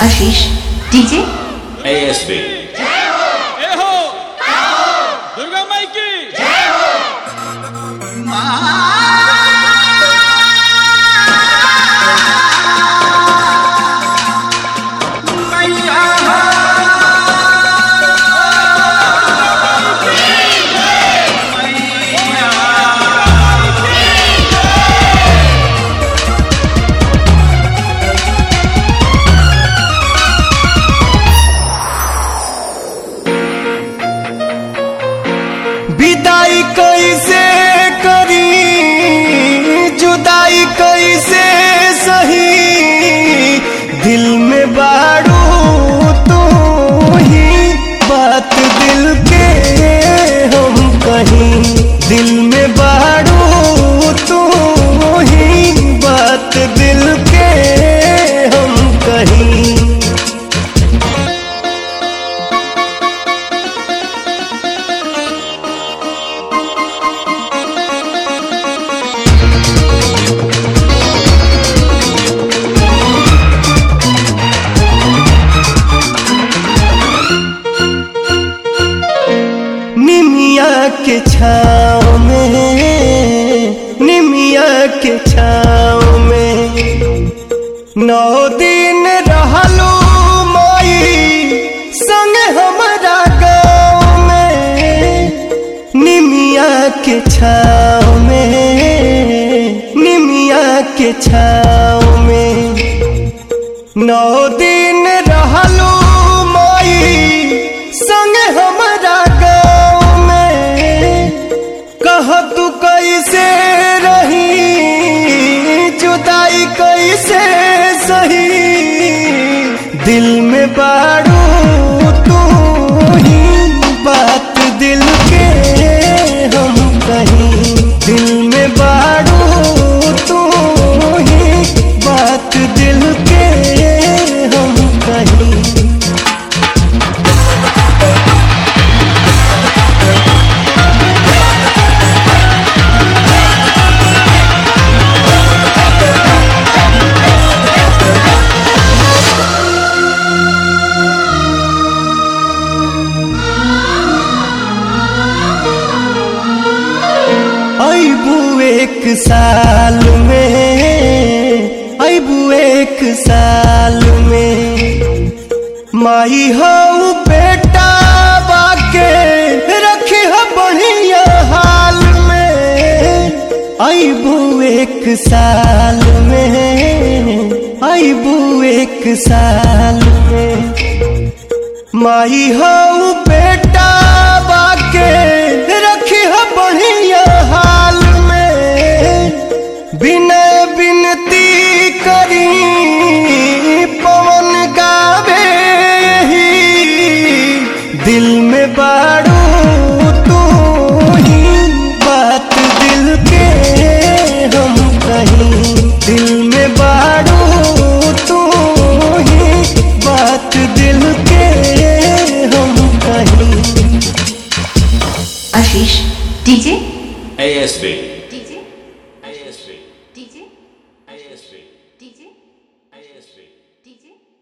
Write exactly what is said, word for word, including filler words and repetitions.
आशीष DJ ASB जय हो जय हो दुर्गा माई की जय हो विदाई कैसे करी जुदाई कैसे सही दिल में बारू तू ही बात दिल के हम कहीं दिल में बारू तू ही बात दिल के हम कहीं निमिया के छाँव में निमिया के छाँव में नौ दिन रहलू माई संग हमारा गाँव में निमिया के छाँव में निमिया के छाँव में नौ दिन रहलू माई संग हमारा गाँव में कह तू कैसे रही जुदाई कैसे सही दिल में बारू तू ही बात दिल के हम कहीं दिल में बारू तू ही बात दिल के हम कहीं अबू एक साल में अबू एक साल में माई हो बेटा बाके रखी हो बढ़िया हाल में अबू एक साल में अबू एक साल में माई हो बेटा बाके रखी हो बढ़िया हाल में बिना बिनती करी पवन गावे ही दिल में बारू तू ही बात दिल के हम कहीं दिल में बारू तू ही बात दिल के हम कहीं Ashish DJ ASB DJ ASB DJ ASB DJ ASB DJ